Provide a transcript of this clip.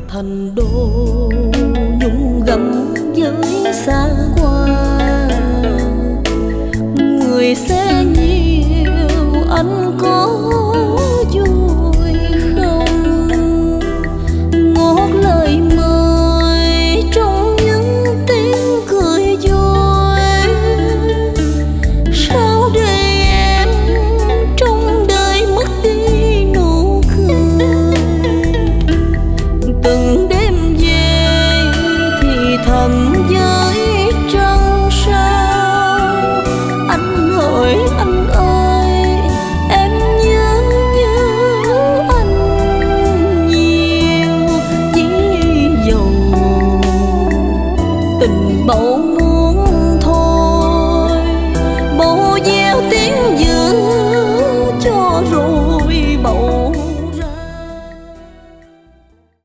thành đô nhung gấm với xa qua. Người sẽ nhiều anh có vui không? Ngót lời mời trong những tiếng cười vui. Sao để em trong đời mất đi nụ cười? Từng đêm về thì thầm với trăng sao. Anh hỏi anh ơi, em nhớ anh nhiều. Ví dầu tình bầu